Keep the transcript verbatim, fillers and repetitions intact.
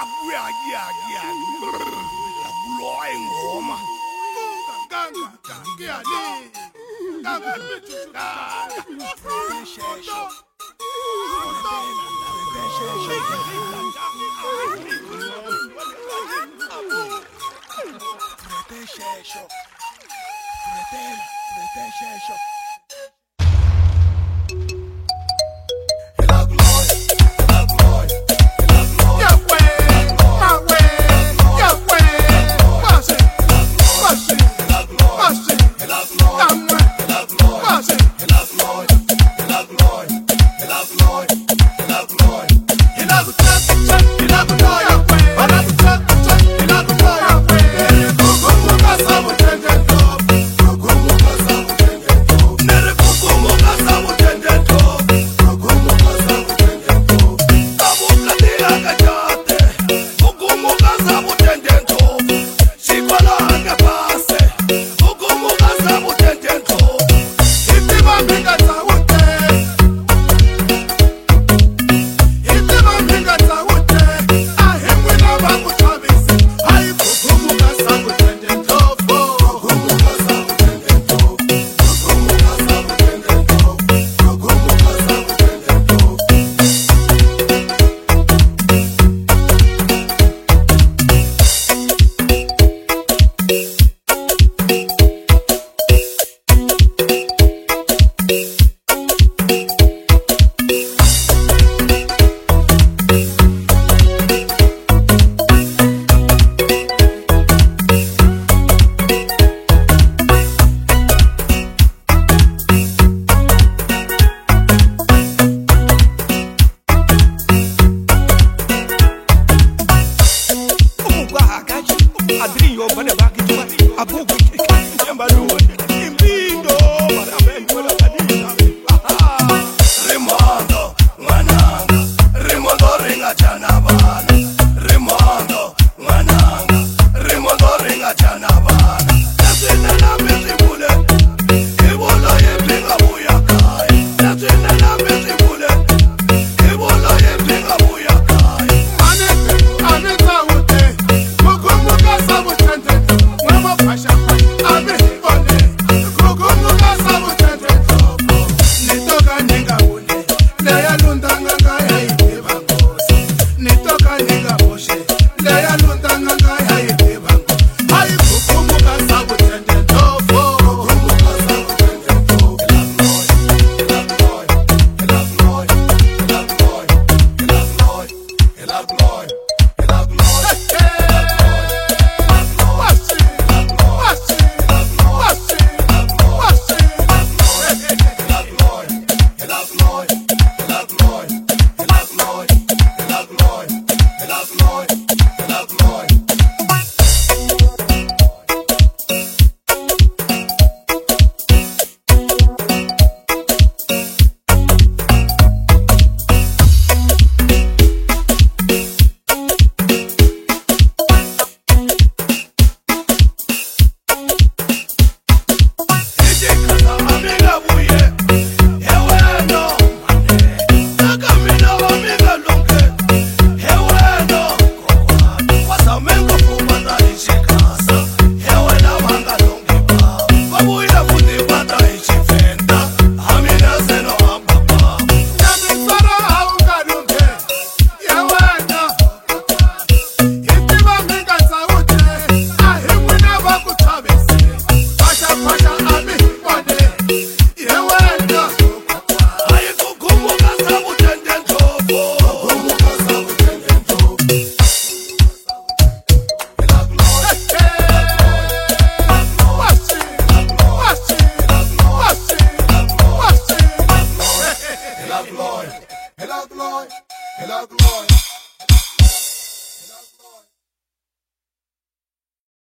buya ya ya bulo ingoma kanga kanga ni kanga bitu kanga shesho Shesho, pretela, pretela, shesho. La gloria, la gloria, la gloria. Ya fue, ya fue, ya fue. Pase, pase, la gloria, la gloria, la gloria. Pase, la gloria, la gloria, la gloria, la gloria. Y la gloria, y la gloria, para tu cha, y la gloria. Adrinho, bane baki tuwa, abugu kika, nyambaluwa, imbindo, marabeni wala kadina. Rimondo, mwananga, Rimondo ringa chana bana. Rimondo, mwananga, Rimondo ringa chana bana. Nasina na mezi bule, Ebola ye pinga buya kai. Nasina na mezi bule, Ebola ye pinga buya kai. Ane, ane zaute, Kukumu kasabu tente, Mama pasha pasha, ane hibone. Kukumu kasabu tente, Nitoka ninga ule, Leya lundanga kaya iteba ngosi. Nitoka ninga boshe, Leya lundanga kaya iteba ngosi. Hai kukumu kasabu tente, Tofo. Kukumu kasabu tente, Tofo. La gloria, la gloria, la gloria, la gloria, la gloria, la gloria. La gloria, la gloria, la gloria.